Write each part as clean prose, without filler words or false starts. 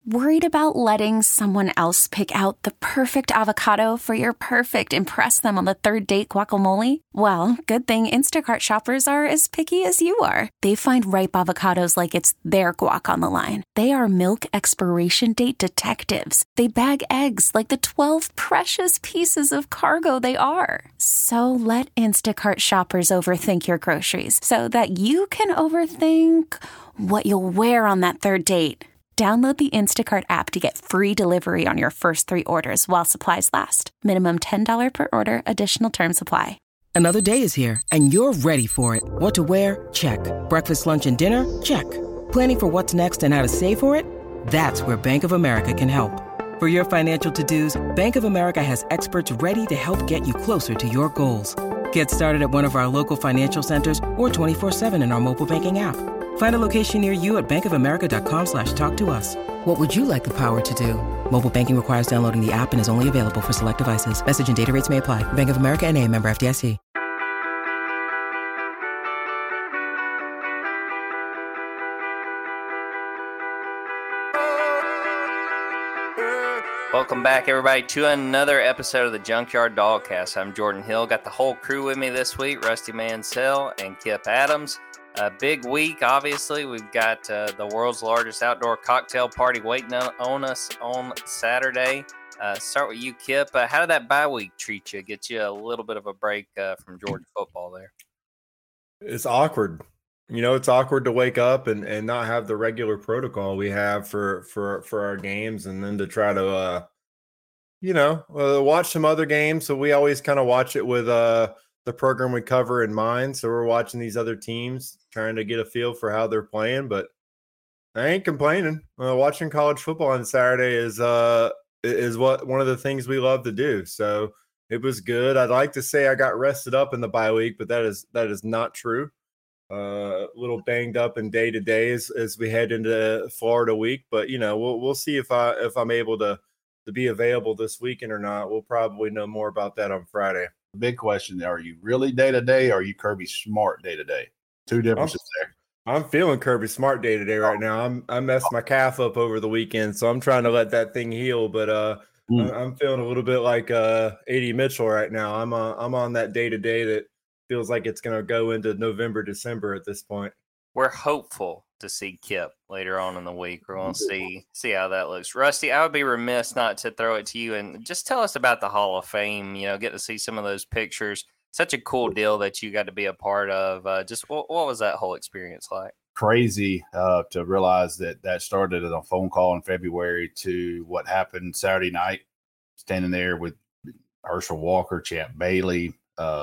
Worried about letting someone else pick out the perfect avocado for your perfect impress them on the third date guacamole? Well, good thing Instacart shoppers are as picky as you are. They find ripe avocados like it's their guac on the line. They are milk expiration date detectives. They bag eggs like the 12 precious pieces of cargo they are. So let Instacart shoppers overthink your groceries so that you can overthink what you'll wear on that third date. Download the Instacart app to get free delivery on your first 3 orders while supplies last. Minimum $10 per order. Additional terms apply. Another day is here, and you're ready for it. What to wear? Check. Breakfast, lunch, and dinner? Check. Planning for what's next and how to save for it? That's where Bank of America can help. For your financial to-dos, Bank of America has experts ready to help get you closer to your goals. Get started at one of our local financial centers or 24/7 in our mobile banking app. Find a location near you at bankofamerica.com/talktous. What would you like the power to do? Mobile banking requires downloading the app and is only available for select devices. Message and data rates may apply. Bank of America N.A., member FDIC. Welcome back, everybody, to another episode of the Junkyard Dogcast. I'm Jordan Hill. Got the whole crew with me this week, Rusty Mansell and Kip Adams. A big week, obviously. We've got the world's largest outdoor cocktail party waiting on us on Saturday. Start with you, Kip. How did that bye week treat you? Get you a little bit of a break from Georgia football there? It's awkward. It's awkward to wake up and not have the regular protocol we have for our games, and then to try to, watch some other games. So we always kind of watch it with the program we cover in mind. So we're watching these other teams, trying to get a feel for how they're playing, but I ain't complaining. Watching college football on Saturday is what one of the things we love to do. So it was good. I'd like to say I got rested up in the bye week, but that is not true. A little banged up in day to day as we head into Florida week, but we'll see if I'm able to be available this weekend or not. We'll probably know more about that on Friday. The big question: are you really day to day, or are you Kirby Smart day to day? Two differences there. I'm feeling Kirby Smart day to day right now. I messed my calf up over the weekend, so I'm trying to let that thing heal. But I'm feeling a little bit like A.D. Mitchell right now. I'm on that day to day that feels like it's going to go into November, December at this point. We're hopeful to see Kip later on in the week. We're going to see how that looks. Rusty, I would be remiss not to throw it to you and just tell us about the Hall of Fame. Get to see some of those pictures. Such a cool deal that you got to be a part of. Just what was that whole experience like? Crazy to realize that started at a phone call in February to what happened Saturday night, standing there with Herschel Walker, Champ Bailey,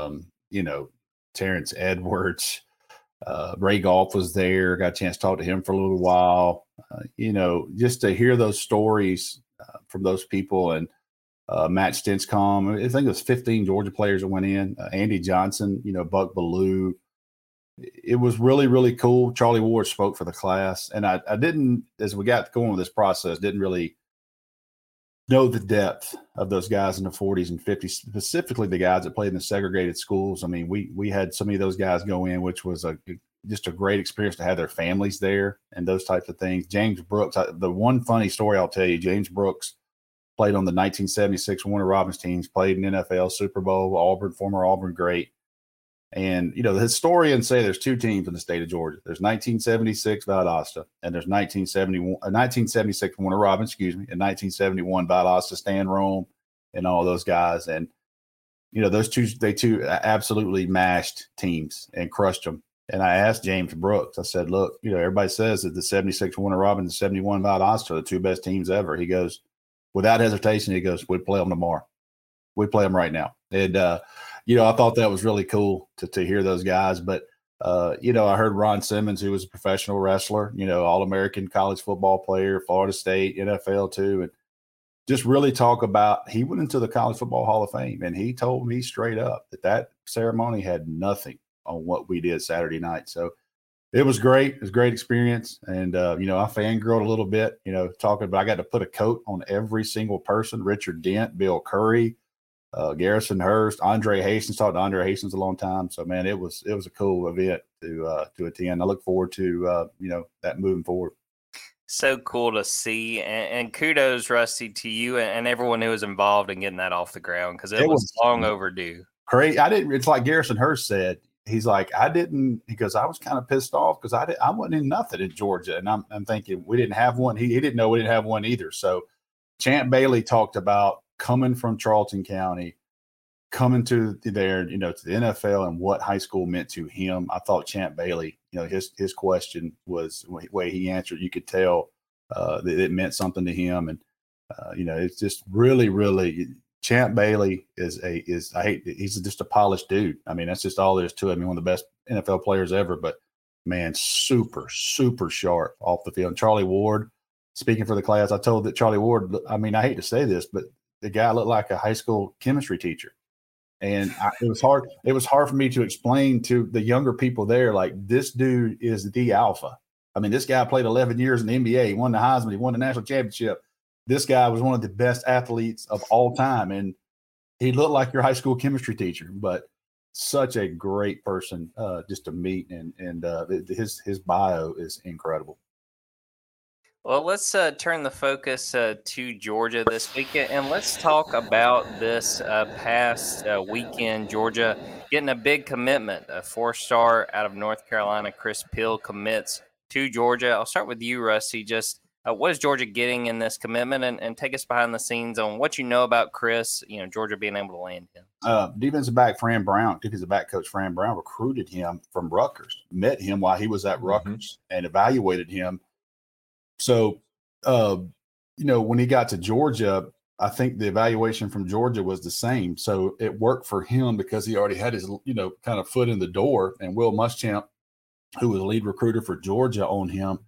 Terrence Edwards, Ray Goff was there. Got a chance to talk to him for a little while. Just to hear those stories from those people, and Matt Stinscomb. I think it was 15 Georgia players that went in. Andy Johnson, Buck Bellew. It was really, really cool. Charlie Ward spoke for the class, and I didn't, as we got going with this process, didn't really know the depth of those guys in the 40s and 50s, specifically the guys that played in the segregated schools. I mean, we had so many of those guys go in, which was just a great experience to have their families there and those types of things. James Brooks, the one funny story I'll tell you, James Brooks played on the 1976 Warner Robins teams, played in NFL, Super Bowl, Auburn, former Auburn great. And, the historians say there's two teams in the state of Georgia. There's 1976 Valdosta, and there's 1976 Warner Robins, and 1971 Valdosta, Stan Rome, and all those guys. And, those two absolutely mashed teams and crushed them. And I asked James Brooks, I said, look, everybody says that the 76 Warner Robins and 71 Valdosta are the two best teams ever. He goes, without hesitation, we'd play them tomorrow. We'd play them right now. And, I thought that was really cool to hear those guys. But, I heard Ron Simmons, who was a professional wrestler, All-American college football player, Florida State, NFL too, and just really talk about, he went into the College Football Hall of Fame, and he told me straight up that ceremony had nothing on what we did Saturday night. So it was great. It was a great experience. And, I fangirled a little bit, talking about, I got to put a coat on every single person: Richard Dent, Bill Curry, Garrison Hurst, Andre Hastings. Talked to Andre Hastings a long time. So, man, it was a cool event to attend. I look forward to, that moving forward. So cool to see, and kudos, Rusty, to you and everyone who was involved in getting that off the ground, because it was long overdue. Great. It's like Garrison Hurst said. He's like, because I was kind of pissed off because I wasn't in nothing in Georgia. And I'm thinking we didn't have one. He didn't know we didn't have one either. So Champ Bailey talked about coming from Charlton County, coming to there, to the NFL and what high school meant to him. I thought Champ Bailey, his question was the way he answered. You could tell that it meant something to him. And, it's just really, really Champ Bailey he's just a polished dude. I mean, that's just all there is to it. I mean, one of the best NFL players ever, but man, super, super sharp off the field. And Charlie Ward, speaking for the class, I told that Charlie Ward, I mean, I hate to say this, but the guy looked like a high school chemistry teacher. And it was hard. It was hard for me to explain to the younger people there, like, this dude is the alpha. I mean, this guy played 11 years in the NBA. He won the Heisman. He won the national championship. This guy was one of the best athletes of all time. And he looked like your high school chemistry teacher, but such a great person just to meet. And his bio is incredible. Well, let's turn the focus to Georgia this weekend, and let's talk about this past weekend. Georgia getting a big commitment, a 4-star out of North Carolina. Chris Peal commits to Georgia. I'll start with you, Rusty. Just what is Georgia getting in this commitment, and take us behind the scenes on what you know about Chris, Georgia being able to land him. Defensive back Fran Brown, defensive back coach Fran Brown recruited him from Rutgers, met him while he was at Rutgers, and evaluated him. So, when he got to Georgia, I think the evaluation from Georgia was the same. So it worked for him because he already had his, kind of foot in the door. And Will Muschamp, who was the lead recruiter for Georgia, on him.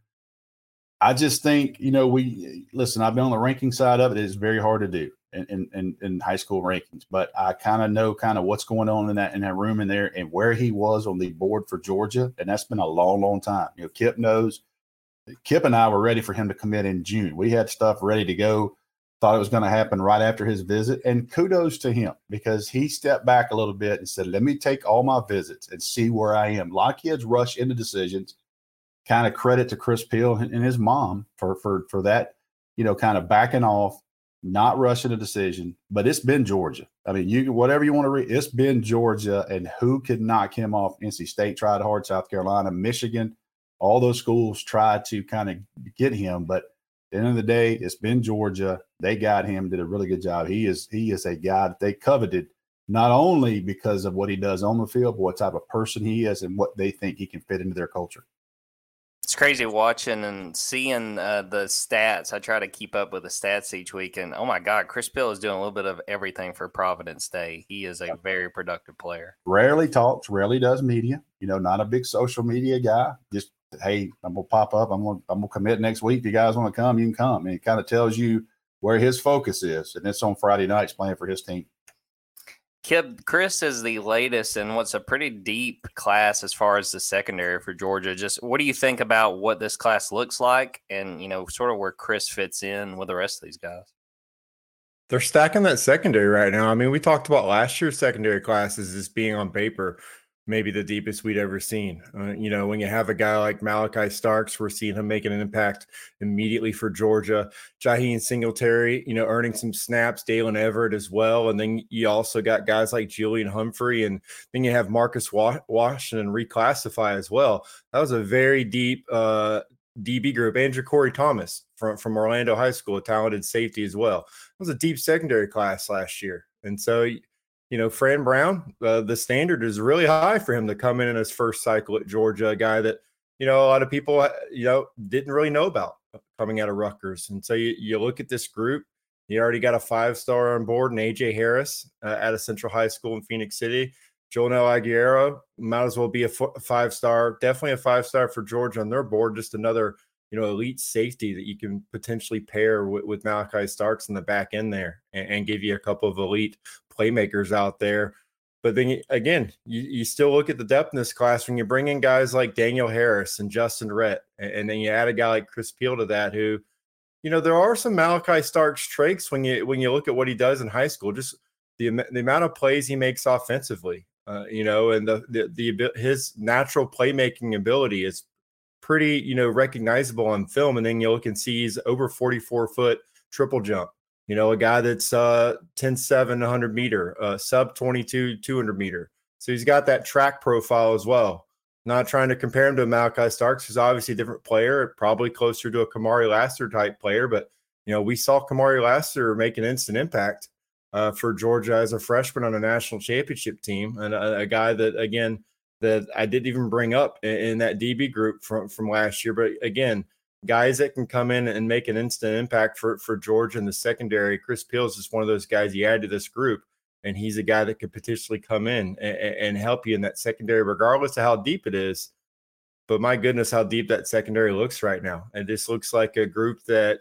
I just think, I've been on the ranking side of it. It's very hard to do in high school rankings, but I kind of know what's going on in that room in there and where he was on the board for Georgia. And that's been a long, long time. Kip knows. Kip and I were ready for him to commit in June. We had stuff ready to go, thought it was going to happen right after his visit. And kudos to him because he stepped back a little bit and said, let me take all my visits and see where I am. A lot of kids rush into decisions. Kind of credit to Chris Peal and his mom for that, kind of backing off, not rushing a decision. But it's been Georgia. I mean, whatever you want to read, it's been Georgia. And who could knock him off? NC State tried hard, South Carolina, Michigan. All those schools tried to kind of get him, but at the end of the day, it's been Georgia. They got him, did a really good job. He is a guy that they coveted, not only because of what he does on the field, but what type of person he is and what they think he can fit into their culture. It's crazy watching and seeing the stats. I try to keep up with the stats each week, and oh my God, Chris Peal is doing a little bit of everything for Providence Day. He is a very productive player. Rarely talks, rarely does media. Not a big social media guy. Just, hey, I'm gonna pop up. I'm gonna commit next week. If you guys want to come, you can come. And it kind of tells you where his focus is, and it's on Friday nights playing for his team. Kip, Chris is the latest in what's a pretty deep class as far as the secondary for Georgia. Just what do you think about what this class looks like and, sort of where Chris fits in with the rest of these guys? They're stacking that secondary right now. I mean, we talked about last year's secondary classes as being on paper maybe the deepest we'd ever seen. When you have a guy like Malachi Starks, we're seeing him making an impact immediately for Georgia. Jaheim Singletary, earning some snaps, Dalen Everett as well. And then you also got guys like Julian Humphrey, and then you have Marcus Washington reclassify as well. That was a very deep DB group. Andrew Corey Thomas from Orlando High School, a talented safety as well. It was a deep secondary class last year. And so Fran Brown, the standard is really high for him to come in his first cycle at Georgia, a guy that, a lot of people, didn't really know about coming out of Rutgers. And so you look at this group, you already got a 5-star on board, and A.J. Harris out of Central High School in Phoenix City. Jonel Aguero might as well be a 5-star, definitely a 5-star for Georgia on their board, just another, elite safety that you can potentially pair with Malachi Starks in the back end there and give you a couple of elite playmakers out there. But then again, you still look at the depth in this class when you bring in guys like Daniel Harris and Justin Rhett, and then you add a guy like Chris Peal to that, who, there are some Malachi Starks traits when you look at what he does in high school, just the amount of plays he makes offensively, and his natural playmaking ability is pretty, recognizable on film. And then you look and see he's over 44-foot triple jump. A guy that's 10.7, 100 meter, sub 22, 200 meter. So he's got that track profile as well. Not trying to compare him to Malachi Starks, who's obviously a different player, probably closer to a Kamari Lassiter type player. But, we saw Kamari Lassiter make an instant impact for Georgia as a freshman on a national championship team. And a guy that, again, that I didn't even bring up in that DB group from last year. But, again, guys that can come in and make an instant impact for Georgia in the secondary. Chris Peels is one of those guys you add to this group. And he's a guy that could potentially come in and help you in that secondary, regardless of how deep it is. But my goodness, how deep that secondary looks right now. And this looks like a group that,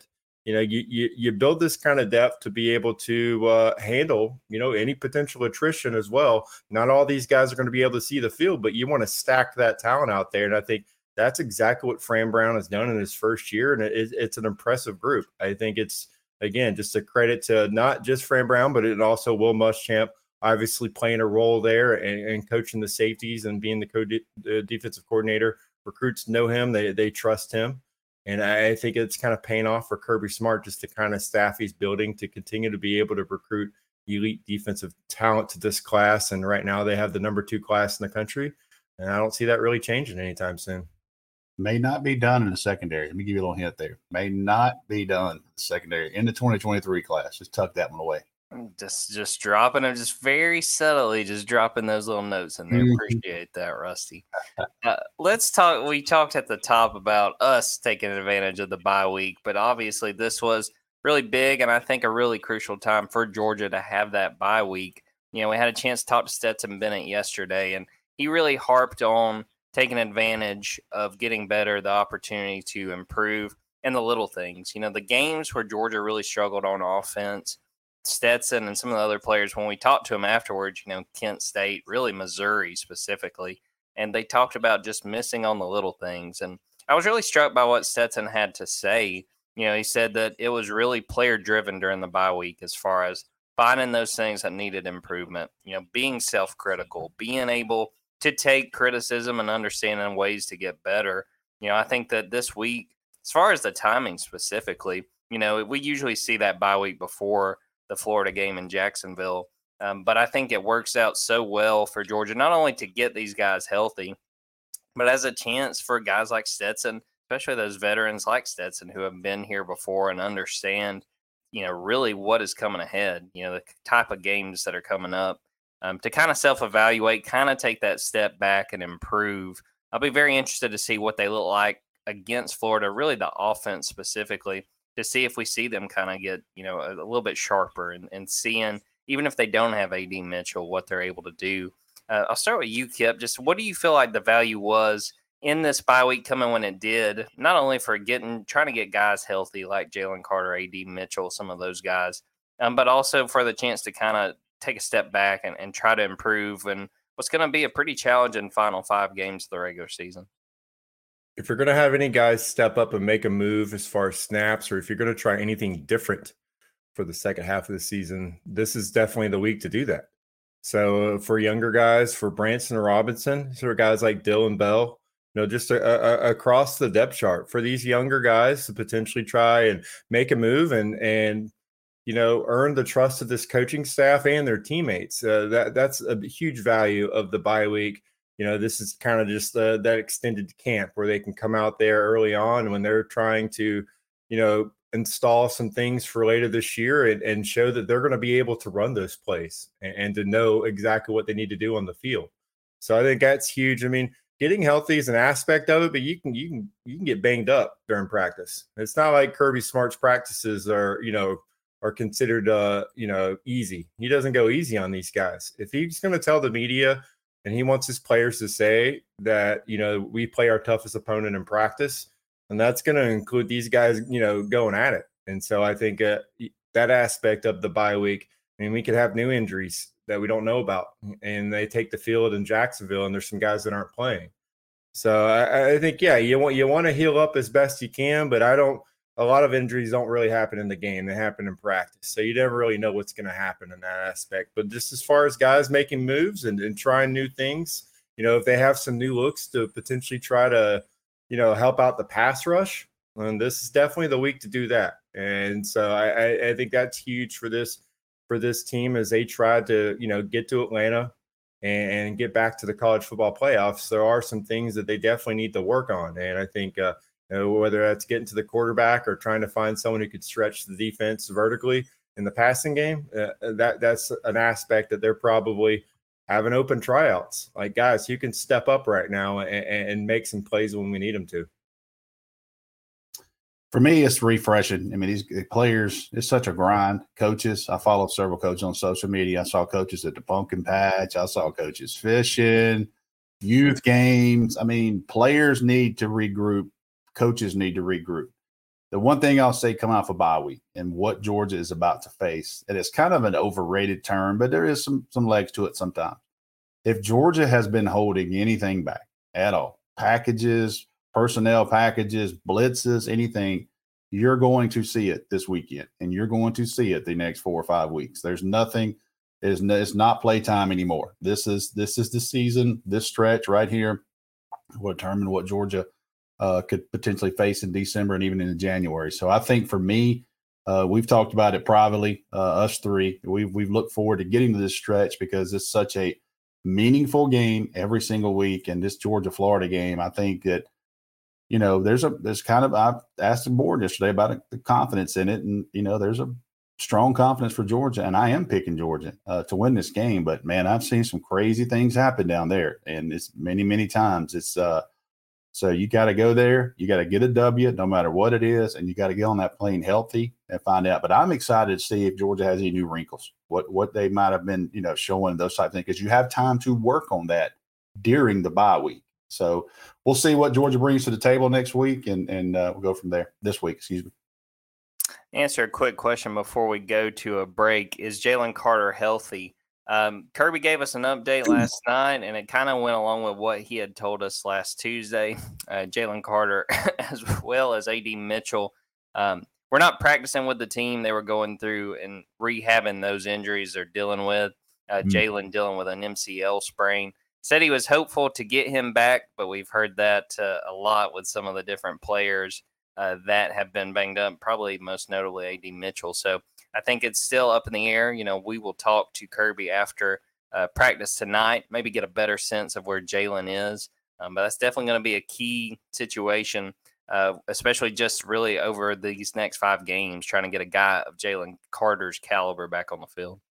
you build this kind of depth to be able to handle, any potential attrition as well. Not all these guys are going to be able to see the field, but you want to stack that talent out there. And I think that's exactly what Fran Brown has done in his first year. And it's an impressive group. I think it's, again, just a credit to not just Fran Brown, but it also Will Muschamp obviously playing a role there and coaching the safeties and being the defensive coordinator. Recruits know him. They trust him. And I think it's kind of paying off for Kirby Smart just to kind of staff he's building to continue to be able to recruit elite defensive talent to this class. And right now they have the number 2 class in the country. And I don't see that really changing anytime soon. May not be done in the secondary. Let me give you a little hint there. May not be done in the secondary in the 2023 class. Just tuck that one away. Just dropping them, just very subtly, just dropping those little notes in there. Appreciate that, Rusty. Let's talk. We talked at the top about us taking advantage of the bye week, but obviously this was really big and I think a really crucial time for Georgia to have that bye week. We had a chance to talk to Stetson Bennett yesterday, and he really harped on taking advantage of getting better, the opportunity to improve, and the little things. The games where Georgia really struggled on offense, Stetson and some of the other players, when we talked to him afterwards, Kent State, really Missouri specifically, and they talked about just missing on the little things. And I was really struck by what Stetson had to say. He said that it was really player-driven during the bye week as far as finding those things that needed improvement, being self-critical, being able to take criticism and understanding ways to get better. I think that this week, as far as the timing specifically, we usually see that bye week before the Florida game in Jacksonville. But I think it works out so well for Georgia, not only to get these guys healthy, but as a chance for guys like Stetson, especially those veterans like Stetson who have been here before and understand, really what is coming ahead, the type of games that are coming up, to kind of self-evaluate, kind of take that step back and improve. I'll be very interested to see what they look like against Florida, really the offense specifically, to see if we see them kind of get, a little bit sharper and seeing, even if they don't have A.D. Mitchell, what they're able to do. I'll start with you, Kip. Just what do you feel like the value was in this bye week coming when it did, not only for trying to get guys healthy like Jalen Carter, A.D. Mitchell, some of those guys, but also for the chance to kind of take a step back and try to improve and what's going to be a pretty challenging final 5 games of the regular season. If you're going to have any guys step up and make a move as far as snaps, or if you're going to try anything different for the second half of the season, this is definitely the week to do that. So for younger guys, for Branson Robinson, for guys like Dylan Bell, just across the depth chart for these younger guys to potentially try and make a move and earn the trust of this coaching staff and their teammates. That's a huge value of the bye week. This is kind of just that extended camp where they can come out there early on when they're trying to, install some things for later this year and show that they're going to be able to run those plays and to know exactly what they need to do on the field. So I think that's huge. I mean, getting healthy is an aspect of it, but you can get banged up during practice. It's not like Kirby Smart's practices are considered, easy. He doesn't go easy on these guys. If he's going to tell the media and he wants his players to say that, we play our toughest opponent in practice, and that's going to include these guys, going at it. And so I think that aspect of the bye week, we could have new injuries that we don't know about, and they take the field in Jacksonville, and there's some guys that aren't playing. So I think, you want to heal up as best you can, but a lot of injuries don't really happen in the game. They happen in practice. So you never really know what's going to happen in that aspect. But just as far as guys making moves and trying new things, if they have some new looks to potentially try to, help out the pass rush. And this is definitely the week to do that. And so I think that's huge for this team as they try to, get to Atlanta and get back to the college football playoffs. There are some things that they definitely need to work on. And I think, whether that's getting to the quarterback or trying to find someone who could stretch the defense vertically in the passing game, that's an aspect that they're probably having open tryouts. Like, guys, you can step up right now and make some plays when we need them to. For me, it's refreshing. I mean, these players, it's such a grind. Coaches, I follow several coaches on social media. I saw coaches at the pumpkin patch. I saw coaches fishing, youth games. I mean, players need to regroup. Coaches need to regroup. The one thing I'll say coming off a bye week and what Georgia is about to face, and it's kind of an overrated term, but there is some legs to it sometimes. If Georgia has been holding anything back at all, packages, personnel packages, blitzes, anything, you're going to see it this weekend, and you're going to see it the next 4 or 5 weeks. There's nothing. It's not playtime anymore. This is the season. This stretch right here will determine what Georgia could potentially face in December and even in January. So I think for me, we've talked about it privately, us three. We've looked forward to getting to this stretch because it's such a meaningful game every single week. And this Georgia-Florida game, I think that, there's kind of, I asked the board yesterday about the confidence in it. And, there's a strong confidence for Georgia. And I am picking Georgia to win this game. But, man, I've seen some crazy things happen down there. And it's many, many times. It's so you got to go there. You got to get a W no matter what it is. And you got to get on that plane healthy and find out. But I'm excited to see if Georgia has any new wrinkles, what they might have been, showing those type of things. Because you have time to work on that during the bye week. So we'll see what Georgia brings to the table next week, and we'll go from there. This week, excuse me. Answer a quick question before we go to a break. Is Jalen Carter healthy? Kirby gave us an update last night, and it kind of went along with what he had told us last Tuesday. Jalen Carter, as well as A.D. Mitchell, we're not practicing with the team. They were going through and rehabbing those injuries they're dealing with. Jalen dealing with an MCL sprain. Said he was hopeful to get him back, but we've heard that a lot with some of the different players that have been banged up, probably most notably A.D. Mitchell. So I think it's still up in the air. We will talk to Kirby after practice tonight, maybe get a better sense of where Jalen is. But that's definitely going to be a key situation, especially just really over these next 5 games, trying to get a guy of Jalen Carter's caliber back on the field.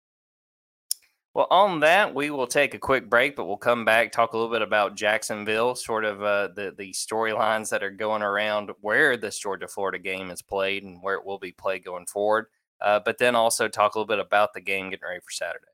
Well, on that, we will take a quick break, but we'll come back, talk a little bit about Jacksonville, sort of the storylines that are going around where this Georgia-Florida game is played and where it will be played going forward, but then also talk a little bit about the game getting ready for Saturday.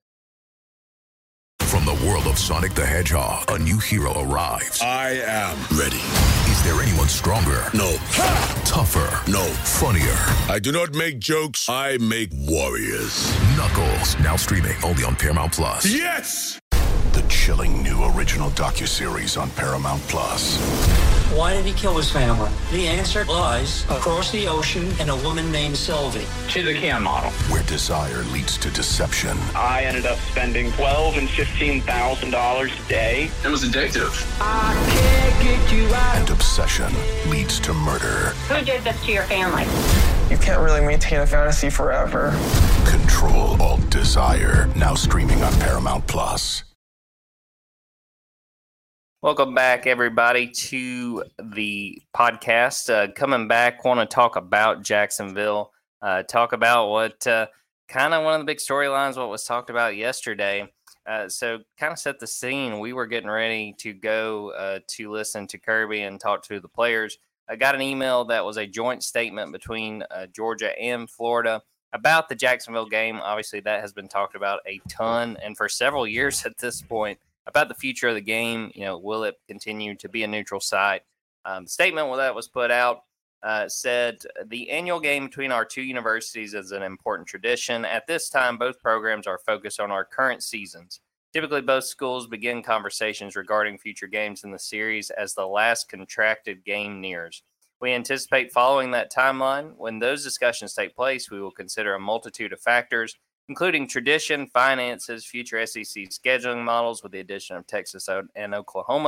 From the world of Sonic the Hedgehog, a new hero arrives. I am ready. Is there anyone stronger? No. Tougher? No. Funnier? I do not make jokes. I make warriors. Knuckles, now streaming only on Paramount Plus. Yes! The chilling new original docuseries on Paramount Plus. Why did he kill his family? The answer lies across the ocean in a woman named Sylvie. She's a Ken model. Where desire leads to deception. I ended up spending $12,000 and $15,000 a day. It was addictive. I can't get you out. And obsession leads to murder. Who did this to your family? You can't really maintain a fantasy forever. Control Alt Desire, now streaming on Paramount Plus. Welcome back, everybody, to the podcast. Coming back, want to talk about Jacksonville, talk about what kind of one of the big storylines, what was talked about yesterday. So kind of set the scene. We were getting ready to go to listen to Kirby and talk to the players. I got an email that was a joint statement between Georgia and Florida about the Jacksonville game. Obviously, that has been talked about a ton and for several years at this point. About the future of the game, will it continue to be a neutral site? The statement that was put out said, the annual game between our two universities is an important tradition. At this time, both programs are focused on our current seasons. Typically, both schools begin conversations regarding future games in the series as the last contracted game nears. We anticipate following that timeline. When those discussions take place, we will consider a multitude of factors, including tradition, finances, future SEC scheduling models with the addition of Texas and Oklahoma,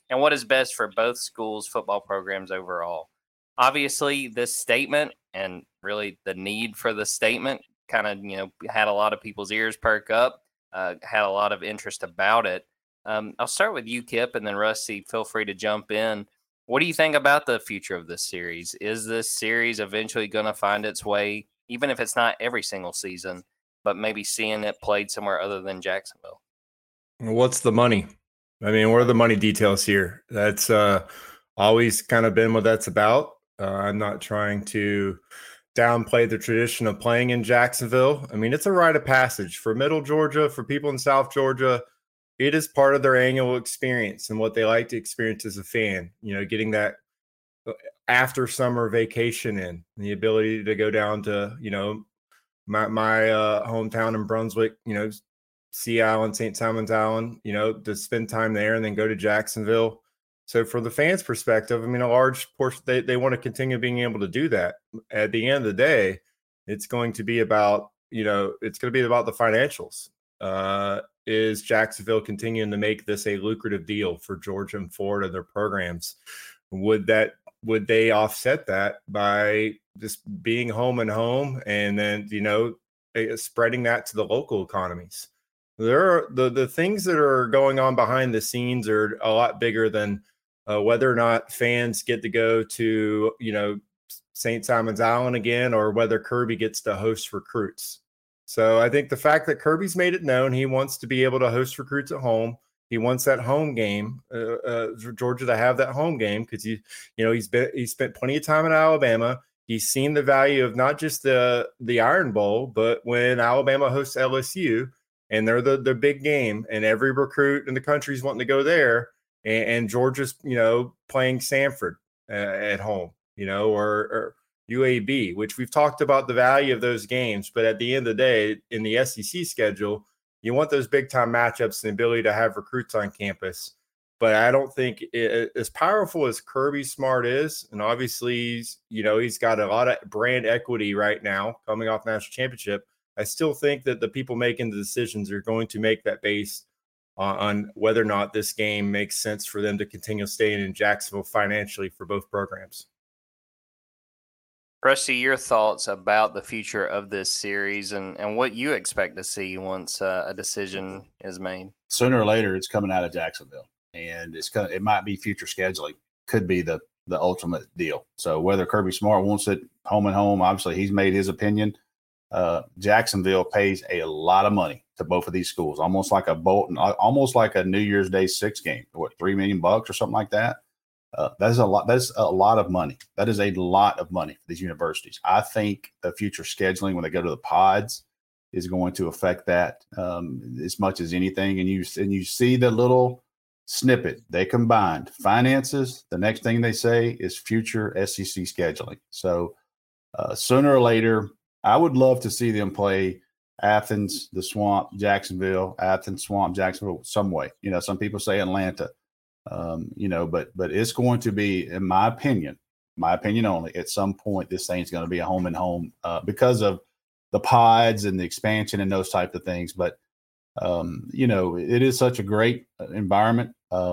and what is best for both schools' football programs overall. Obviously, this statement and really the need for the statement kind of, had a lot of people's ears perk up, had a lot of interest about it. I'll start with you, Kip, and then Rusty, feel free to jump in. What do you think about the future of this series? Is this series eventually going to find its way, even if it's not every single season, but maybe seeing it played somewhere other than Jacksonville? What's the money? I mean, what are the money details here? That's always kind of been what that's about. I'm not trying to downplay the tradition of playing in Jacksonville. I mean, it's a rite of passage for Middle Georgia, for people in South Georgia. It is part of their annual experience and what they like to experience as a fan, getting that after summer vacation in, the ability to go down to, my hometown in Brunswick, Sea Island, St. Simons Island, to spend time there and then go to Jacksonville. So from the fans' perspective, I mean, a large portion, they want to continue being able to do that. At the end of the day, it's going to be about, it's going to be about the financials. Is Jacksonville continuing to make this a lucrative deal for Georgia and Florida, their programs? Would they offset that by just being home and home and then, spreading that to the local economies? There are the things that are going on behind the scenes are a lot bigger than whether or not fans get to go to, St. Simons Island again, or whether Kirby gets to host recruits. So I think the fact that Kirby's made it known he wants to be able to host recruits at home. He wants that home game, Georgia to have that home game, because he's spent plenty of time in Alabama. He's seen the value of not just the Iron Bowl, but when Alabama hosts LSU and they're the big game, and every recruit in the country is wanting to go there, and Georgia's playing Samford at home, or UAB, which we've talked about the value of those games. But at the end of the day, in the SEC schedule, you want those big time matchups and the ability to have recruits on campus. But I don't think as powerful as Kirby Smart is, and obviously he's got a lot of brand equity right now coming off national championship. I still think that the people making the decisions are going to make that based on whether or not this game makes sense for them to continue staying in Jacksonville financially for both programs. Rusty, your thoughts about the future of this series and what you expect to see once a decision is made? Sooner or later, it's coming out of Jacksonville, and it might be future scheduling. Could be the ultimate deal. So whether Kirby Smart wants it home and home, obviously he's made his opinion. Jacksonville pays a lot of money to both of these schools, almost like a New Year's Day 6 game, $3 million or something like that. That's a lot. That's a lot of money. That is a lot of money for these universities. I think the future scheduling when they go to the pods is going to affect that as much as anything. And you see the little snippet they combined finances. The next thing they say is future SEC scheduling. So sooner or later, I would love to see them play Athens, the Swamp, Jacksonville, Athens, Swamp, Jacksonville, some way. Some people say Atlanta. But it's going to be, in my opinion only, at some point, this thing's going to be a home and home because of the pods and the expansion and those type of things. But, it is such a great environment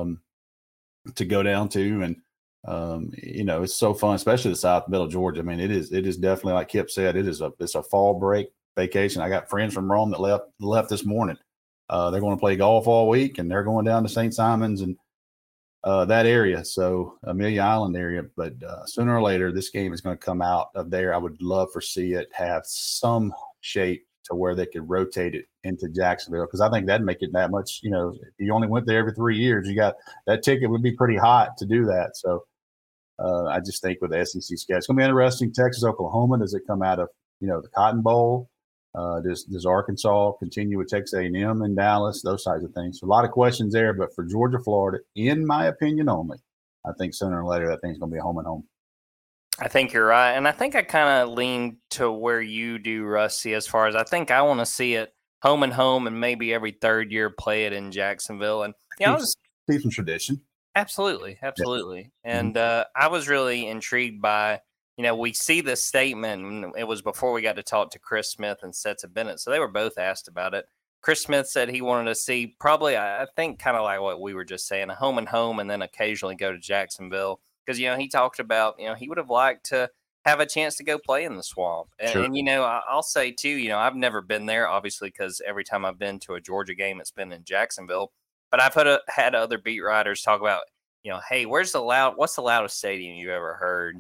to go down to. And, it's so fun, especially the South Middle Georgia. I mean, it is definitely, like Kip said, it's a fall break vacation. I got friends from Rome that left this morning. They're going to play golf all week, and they're going down to St. Simons and that area, so Amelia Island area. But sooner or later, this game is going to come out of there. I would love to see it have some shape to where they could rotate it into Jacksonville, because I think that'd make it that much. If you only went there every 3 years, you got that ticket would be pretty hot to do that. So I just think with the SEC schedule, it's going to be interesting. Texas, Oklahoma, does it come out of the Cotton Bowl? Does Arkansas continue with Texas A&M in Dallas? Those types of things. So a lot of questions there, but for Georgia, Florida, in my opinion only, I think sooner or later that thing's going to be a home and home. I think you're right, and I think I kind of lean to where you do, Rusty, as far as I think I want to see it home and home, and maybe every third year play it in Jacksonville. And keep some tradition. Absolutely. Yeah. And I was really intrigued by. We see this statement, and it was before we got to talk to Chris Smith and Stetson Bennett, so they were both asked about it. Chris Smith said he wanted to see probably, I think, kind of like what we were just saying, a home and home, and then occasionally go to Jacksonville. Because, he talked about, he would have liked to have a chance to go play in the Swamp. And I'll say, too, I've never been there, obviously, because every time I've been to a Georgia game, it's been in Jacksonville. But I've had other beat writers talk about, hey, what's the loudest stadium you ever heard,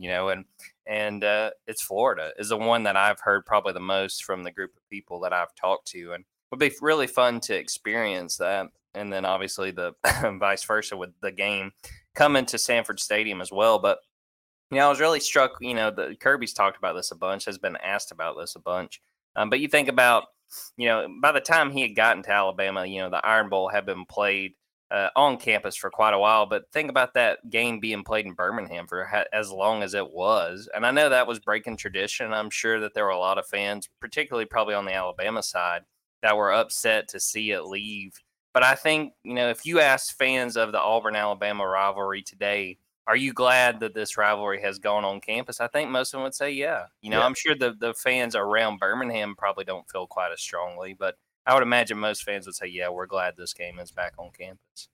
and it's Florida is the one that I've heard probably the most from the group of people that I've talked to, and would be really fun to experience that. And then obviously the vice versa with the game coming to Sanford Stadium as well. But, I was really struck, the Kirby's talked about this a bunch, has been asked about this a bunch. But you think about, by the time he had gotten to Alabama, the Iron Bowl had been played on campus for quite a while. But think about that game being played in Birmingham for as long as it was. And I know that was breaking tradition. I'm sure that there were a lot of fans, particularly probably on the Alabama side, that were upset to see it leave. But I think, if you ask fans of the Auburn-Alabama rivalry today, are you glad that this rivalry has gone on campus? I think most of them would say, yeah. I'm sure the fans around Birmingham probably don't feel quite as strongly, but I would imagine most fans would say, yeah, we're glad this game is back on campus.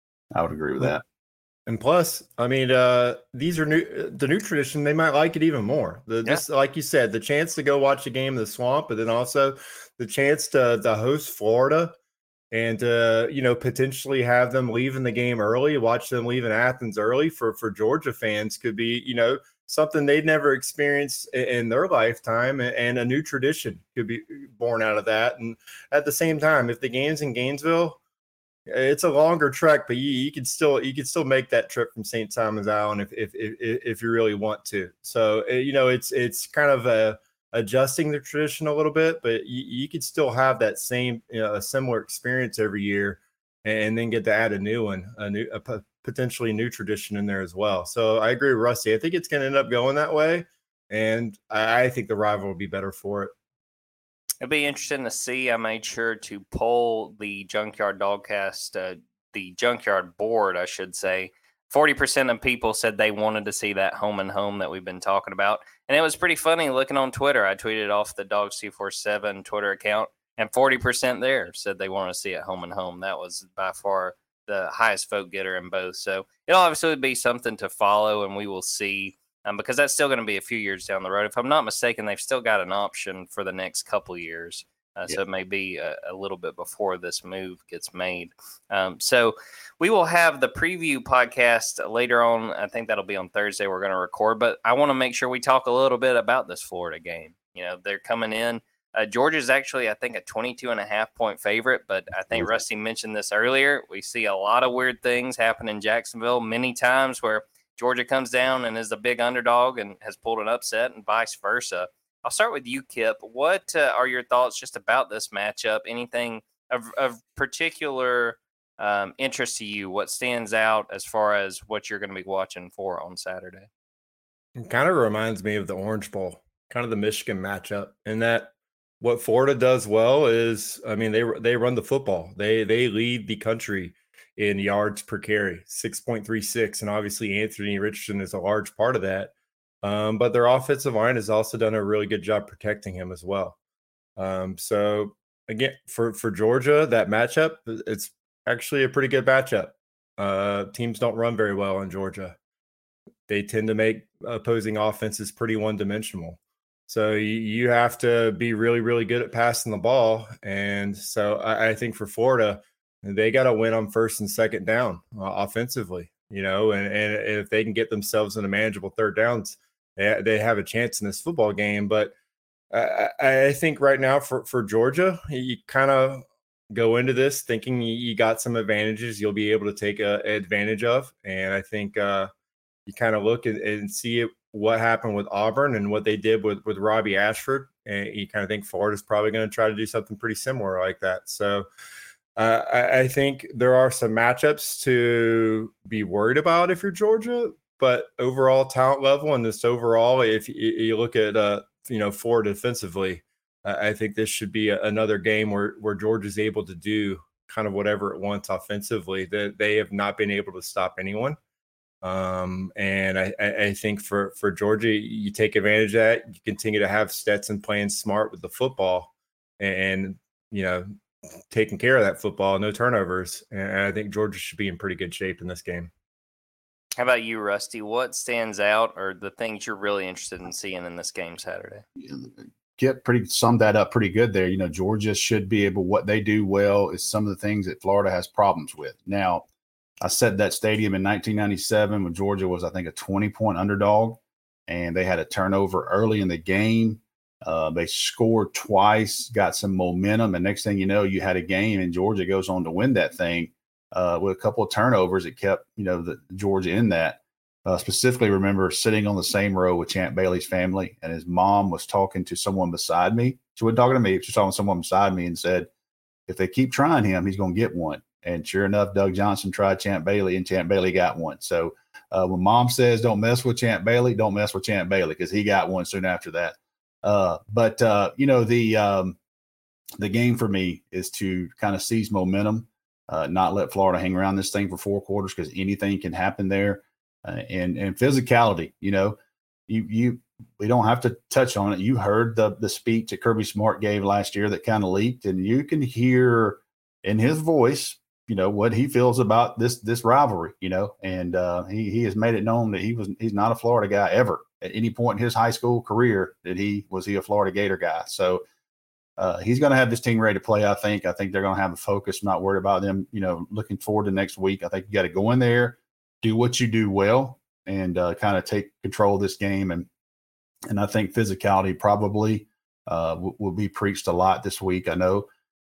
I would agree with that. And plus, these are the new tradition. They might like it even more. This, like you said, the chance to go watch a game in the Swamp, but then also the chance to host Florida and potentially have them leaving the game early, watch them leave in Athens early for Georgia fans could be, something they'd never experienced in their lifetime, and a new tradition could be born out of that. And at the same time, if the game's in Gainesville, it's a longer trek, but you could still make that trip from St. Simon's Island if you really want to. So it's kind of adjusting the tradition a little bit, but you could still have that same a similar experience every year, and then get to add a new one, a potentially new tradition in there as well. So I agree with Rusty. I think it's going to end up going that way, and I think the rival will be better for it. It'd be interesting to see. I made sure to poll the Junkyard Dogcast, the Junkyard board, I should say. 40% of people said they wanted to see that home and home that we've been talking about. And it was pretty funny looking on Twitter. I tweeted off the Dogs247 Twitter account, and 40% there said they want to see it home and home. That was by far the highest vote getter in both. So it'll obviously be something to follow, and we will see. Because that's still going to be a few years down the road. If I'm not mistaken, they've still got an option for the next couple years. So it may be a little bit before this move gets made. So we will have the preview podcast later on. I think that'll be on Thursday. We're going to record. But I want to make sure we talk a little bit about this Florida game. They're coming in. Georgia's actually, I think, a 22.5-point favorite. But I think Rusty mentioned this earlier. We see a lot of weird things happen in Jacksonville many times where Georgia comes down and is the big underdog and has pulled an upset, and vice versa. I'll start with you, Kip. What are your thoughts just about this matchup? Anything of particular interest to you? What stands out as far as what you're going to be watching for on Saturday? It kind of reminds me of the Orange Bowl, kind of the Michigan matchup, in that what Florida does well is, they run the football. They lead the country in yards per carry, 6.36. And obviously Anthony Richardson is a large part of that. But their offensive line has also done a really good job protecting him as well. So again, for Georgia, that matchup, it's actually a pretty good matchup. Teams don't run very well in Georgia. They tend to make opposing offenses pretty one-dimensional. So you have to be really, really good at passing the ball. And so I think for Florida, they got to win on first and second down offensively, and if they can get themselves in a manageable third downs, they have a chance in this football game. But I think right now for Georgia, you kind of go into this thinking you got some advantages you'll be able to take advantage of. And I think you kind of look and see what happened with Auburn and what they did with Robbie Ashford. And you kind of think Florida's probably going to try to do something pretty similar like that. So I think there are some matchups to be worried about if you're Georgia, but overall talent level and this overall, if you look at Florida defensively, I think this should be another game where Georgia's able to do kind of whatever it wants offensively. That they have not been able to stop anyone, and I think for Georgia, you take advantage of that. You continue to have Stetson playing smart with the football, and taking care of that football, no turnovers. And I think Georgia should be in pretty good shape in this game. How about you, Rusty? What stands out or the things you're really interested in seeing in this game Saturday? Summed that up pretty good there. Georgia should be able, what they do well is some of the things that Florida has problems with. Now, I said that stadium in 1997 when Georgia was, I think, a 20-point underdog, and they had a turnover early in the game. They scored twice, got some momentum, and next thing you know, you had a game, and Georgia goes on to win that thing with a couple of turnovers. It kept, the Georgia in that. Specifically, remember sitting on the same row with Champ Bailey's family, and his mom was talking to someone beside me. She wasn't talking to me. She was talking to someone beside me and said, if they keep trying him, he's going to get one. And sure enough, Doug Johnson tried Champ Bailey, and Champ Bailey got one. So when Mom says don't mess with Champ Bailey, don't mess with Champ Bailey, because he got one soon after that. But the game for me is to kind of seize momentum, not let Florida hang around this thing for 4 quarters, because anything can happen there. And physicality, we don't have to touch on it. You heard the speech that Kirby Smart gave last year that kind of leaked, and you can hear in his voice, what he feels about this rivalry, and he has made it known that he's not a Florida guy ever at any point in his high school career that he was a Florida Gator guy. So he's going to have this team ready to play. I think they're going to have a focus, not worried about them, looking forward to next week. I think you got to go in there, do what you do well, and kind of take control of this game. And I think physicality probably will be preached a lot this week. I know,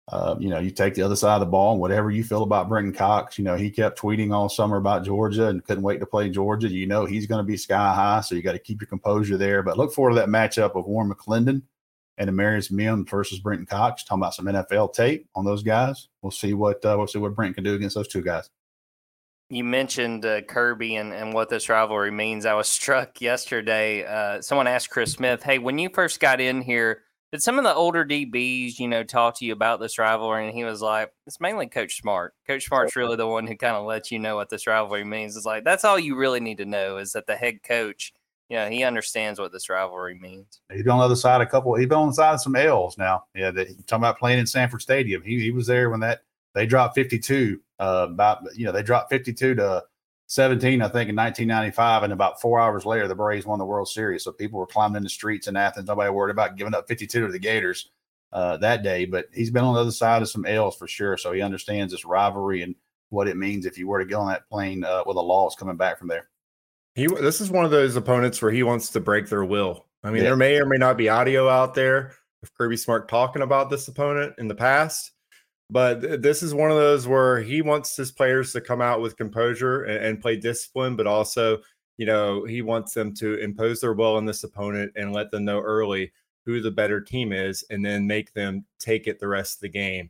you take the other side of the ball, and whatever you feel about Brenton Cox, he kept tweeting all summer about Georgia and couldn't wait to play Georgia. He's going to be sky high, so you got to keep your composure there. But look forward to that matchup of Warren McClendon and Amarius Mims versus Brenton Cox. Talking about some NFL tape on those guys. We'll see what Brenton can do against those two guys. You mentioned Kirby and what this rivalry means. I was struck yesterday. Someone asked Chris Smith, hey, when you first got in here, did some of the older DBs, talk to you about this rivalry? And he was like, it's mainly Coach Smart. Coach Smart's really the one who kind of lets you know what this rivalry means. It's like, that's all you really need to know, is that the head coach, he understands what this rivalry means. He's been on the other side he's been on the side of some L's now. Yeah, talking about playing in Sanford Stadium. He was there when they dropped 52. They dropped 52 to 17, I think, in 1995, and about 4 hours later, the Braves won the World Series. So people were climbing in the streets in Athens. Nobody worried about giving up 52 to the Gators that day. But he's been on the other side of some L's for sure. So he understands this rivalry and what it means if you were to get on that plane with a loss coming back from there. This is one of those opponents where he wants to break their will. I mean, There may or may not be audio out there of Kirby Smart talking about this opponent in the past. But this is one of those where he wants his players to come out with composure and play discipline, but also, he wants them to impose their will on this opponent and let them know early who the better team is, and then make them take it the rest of the game.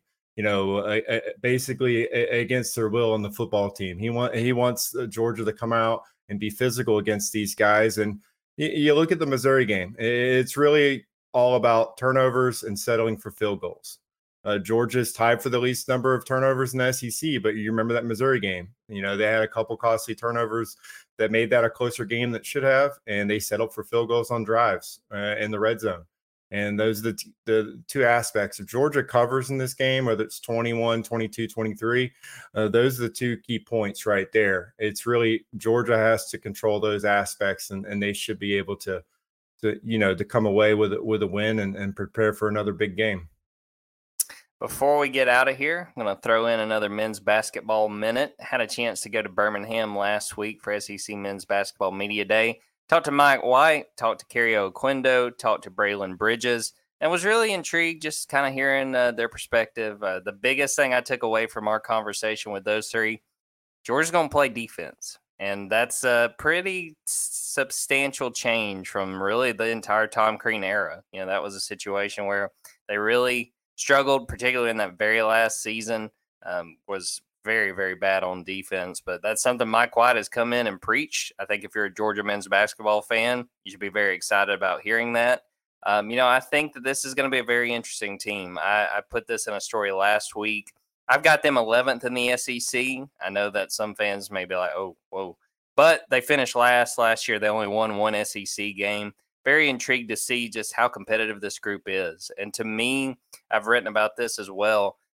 Basically against their will on the football team. He wants Georgia to come out and be physical against these guys. And you look at the Missouri game; it's really all about turnovers and settling for field goals. Georgia's tied for the least number of turnovers in the SEC, but you remember that Missouri game. They had a couple costly turnovers that made that a closer game that should have, and they settled for field goals on drives in the red zone. And those are the two aspects. If Georgia covers in this game, whether it's 21, 22, 23, those are the two key points right there. It's really Georgia has to control those aspects, and they should be able to come away with a win and prepare for another big game. Before we get out of here, I'm going to throw in another men's basketball minute. Had a chance to go to Birmingham last week for SEC Men's Basketball Media Day. Talked to Mike White, talked to Kerry Oquendo, talked to Braylon Bridges, and was really intrigued just kind of hearing their perspective. The biggest thing I took away from our conversation with those three, Georgia's going to play defense. And that's a pretty substantial change from really the entire Tom Crean era. That was a situation where they really struggled, particularly in that very last season, was very, very bad on defense. But that's something Mike White has come in and preached. I think if you're a Georgia men's basketball fan, you should be very excited about hearing that. I think that this is going to be a very interesting team. I put this in a story last week. I've got them 11th in the SEC. I know that some fans may be like, oh, whoa. But they finished last year. They only won one SEC game. Very intrigued to see just how competitive this group is. And to me, I've written about this as well.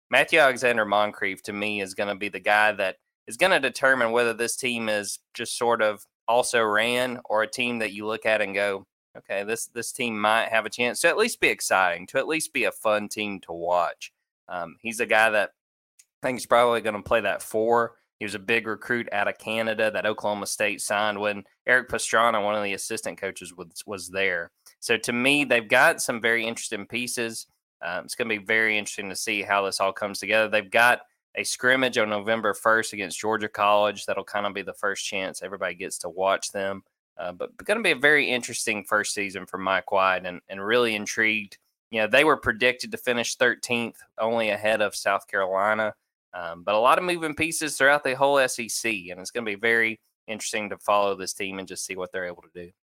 Matthew Alexander-Moncrief, to me, is going to be the guy that is going to determine whether this team is just sort of also ran or a team that you look at and go, okay, this team might have a chance to at least be exciting, to at least be a fun team to watch. He's a guy that I think he's probably going to play that 4. He was a big recruit out of Canada that Oklahoma State signed when Eric Pastrana, one of the assistant coaches, was there. So to me, they've got some very interesting pieces. It's going to be very interesting to see how this all comes together. They've got a scrimmage on November 1st against Georgia College. That'll kind of be the first chance everybody gets to watch them. But going to be a very interesting first season for Mike White, and really intrigued. You know, they were predicted to finish 13th, only ahead of South Carolina. But a lot of moving pieces throughout the whole SEC, and it's going to be very interesting to follow this team and just see what they're able to do.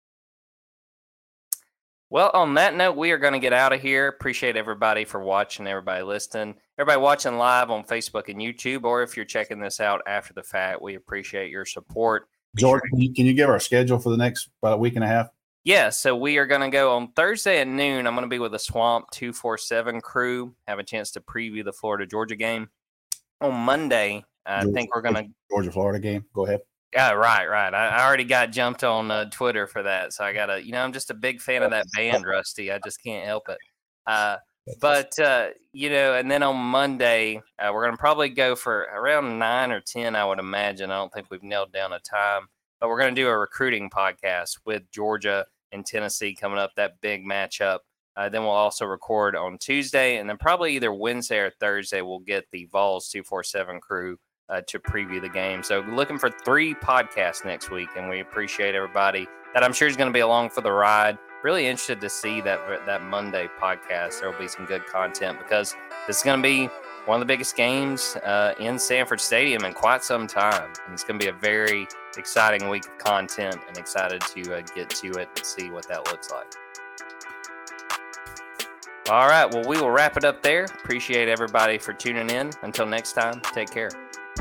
Well, on that note, we are going to get out of here. Appreciate everybody for watching, everybody listening, everybody watching live on Facebook and YouTube, or if you're checking this out after the fact, we appreciate your support. Jordan, can you give our schedule for the next week and a half? Yeah, so we are going to go on Thursday at noon. I'm going to be with the Swamp 247 crew, have a chance to preview the Florida-Georgia game. On Monday, I think we're going to – Georgia-Florida game. Go ahead. Yeah, right. I already got jumped on Twitter for that, so I got to – I'm just a big fan of that band, Rusty. I just can't help it. And then on Monday, we're going to probably go for around 9 or 10, I would imagine. I don't think we've nailed down a time. But we're going to do a recruiting podcast with Georgia and Tennessee coming up, that big matchup. Then we'll also record on Tuesday, and then probably either Wednesday or Thursday we'll get the Vols 247 crew to preview the game. So looking for 3 podcasts next week, and we appreciate everybody that I'm sure is going to be along for the ride. Really interested to see that Monday podcast. There will be some good content because this is going to be one of the biggest games in Sanford Stadium in quite some time. And it's going to be a very exciting week of content, and excited to get to it and see what that looks like. All right, well, we will wrap it up there. Appreciate everybody for tuning in. Until next time, take care.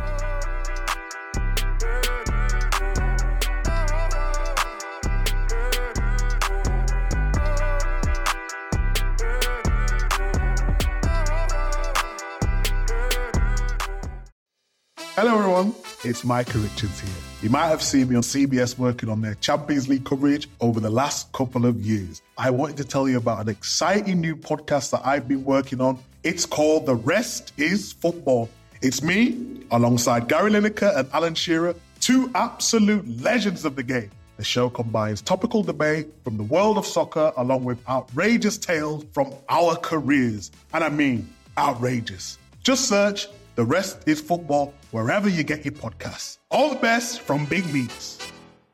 Hello everyone, it's Micah Richards here. You might have seen me on CBS working on their Champions League coverage over the last couple of years. I wanted to tell you about an exciting new podcast that I've been working on. It's called The Rest is Football. It's me, alongside Gary Lineker and Alan Shearer, 2 absolute legends of the game. The show combines topical debate from the world of soccer along with outrageous tales from our careers. And I mean outrageous. Just search The Rest is Football wherever you get your podcasts. All the best from Big Meats.